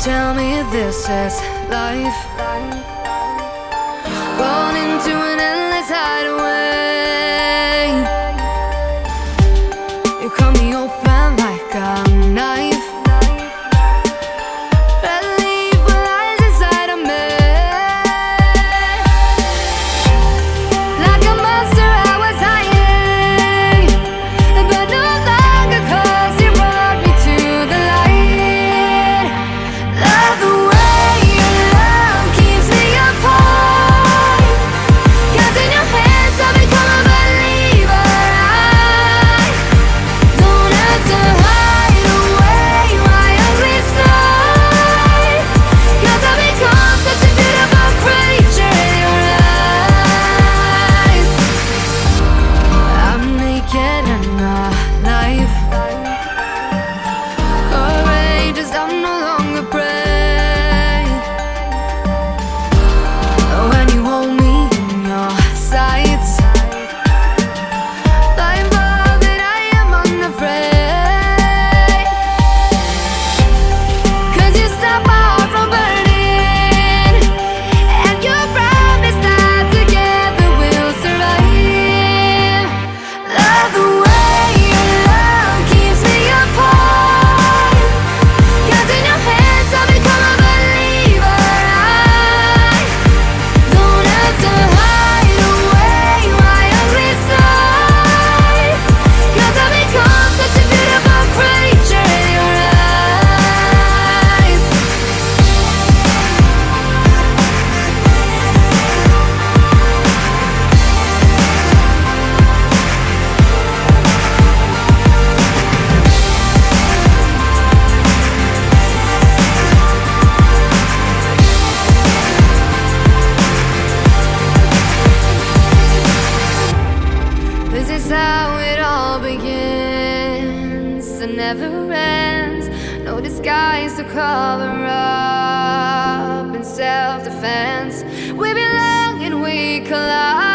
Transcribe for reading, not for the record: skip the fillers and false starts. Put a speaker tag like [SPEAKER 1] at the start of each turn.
[SPEAKER 1] tell me this is life. Gone into an endless hideaway. You cut me open like a knife. Red leaf lies inside of me. Like a monster I was hiding, but no longer 'cause you brought me to the light. Love the way your love keeps me apart. 'Cause in your hands I've become a believer. I don't have to hide away my ugly side. 'Cause I've become such a beautiful creature in your eyes. I'm naked and alive, courageous, I'm no longer prey. When you hold me in your sights, blindfolded I am unafraid. 'Cause you stop my heart from burning, and you promise that together we'll survive. Love the way your love keeps me apart. 'Cause in your hands I've become a believer. I don't have to hide away my ugly side. 'Cause I've become such a beautiful creature in your eyes. This is how it all begins and never ends. No disguise to cover up in self-defense. We belong and we collide.